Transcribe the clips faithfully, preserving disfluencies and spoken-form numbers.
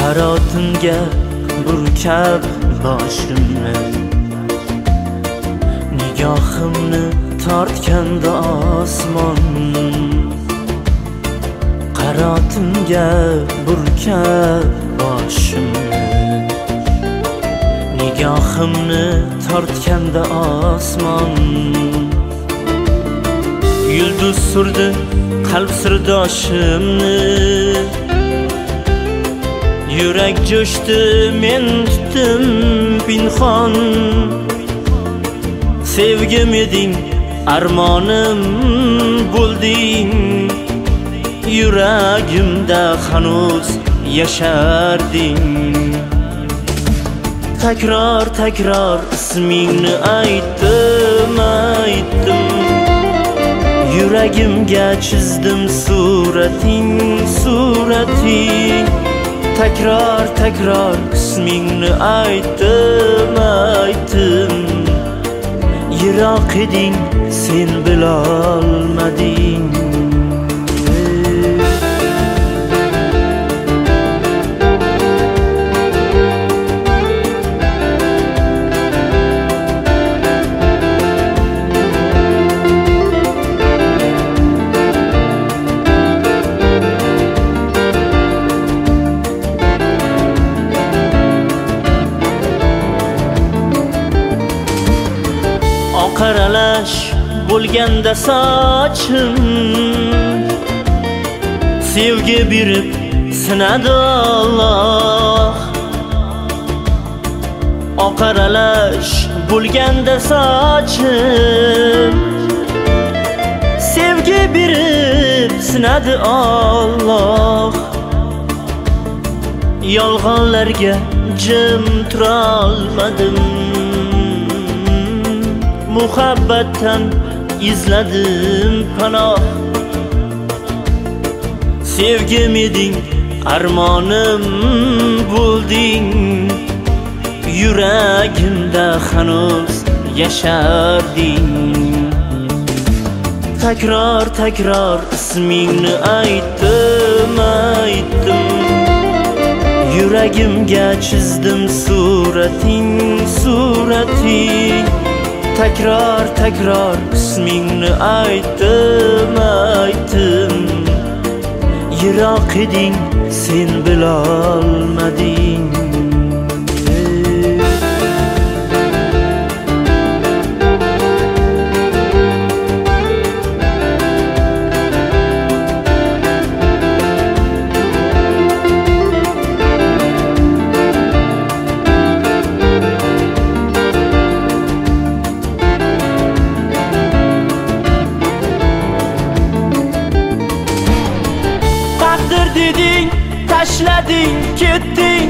Harotimga burkab boshimni, nigohimni tortganda osmon. Harotimga burkab boshimni, nigohimni tortganda osmon. Yulduz surdi qalb sirdoshimni, yurak jo'shdi men tutdim pinhon. Sevgim eding, armonim bo'lding, yuragimda hanuz yasharding. Takror takror ismingni aytdim, aytdim, yuragimga chizdim surating, surating. Takror takror ismingni aytdim, aytdim, yiroq eding sen bilolmading. Qaralash bo'lganda sochim, sevgi berib sinadi Alloh. Oqaralash bo'lganda sochim, sevgi berib sinadi Alloh. Yolg'onlarga jim turolmadim, muhabbatdan izladim panoh. Sevgim eding, armonim bo'lding, yuragimda hanuz yasharding. Takror takror ismingni aytdim, aytdim, yuragimga chizdim surating, surating. Takror takror ismingni aytdim, aytdim, yiroq eding sen bilolmading. Deding, tashlading, ketding,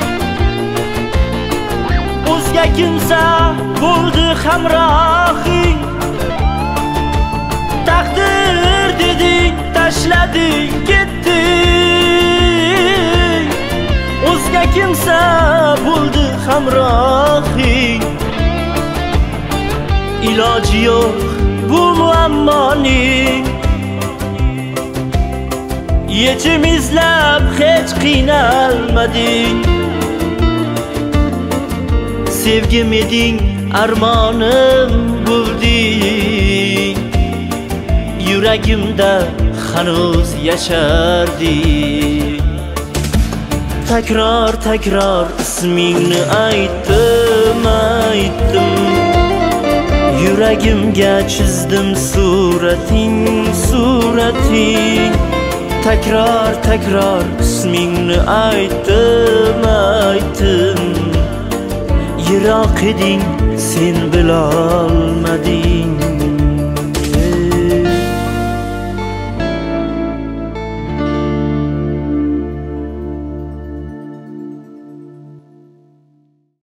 o'zga kimsa bo'ldi hamrohing. Taqdir deding, tashlading, ketding, o'zga kimsa bo'ldi hamrohing. Iloji yo'q bu muammoning, yechim izlab hech qiynalmading. Sevgim eding, armonim bo'lding, yuragimda hanuz yasharding. Takror takror ismingni aytdim, aytdim, yuragimga chizdim surating, surating. Takror takror ismingni aytdim, aytdim, yiroq eding sen bilolmading.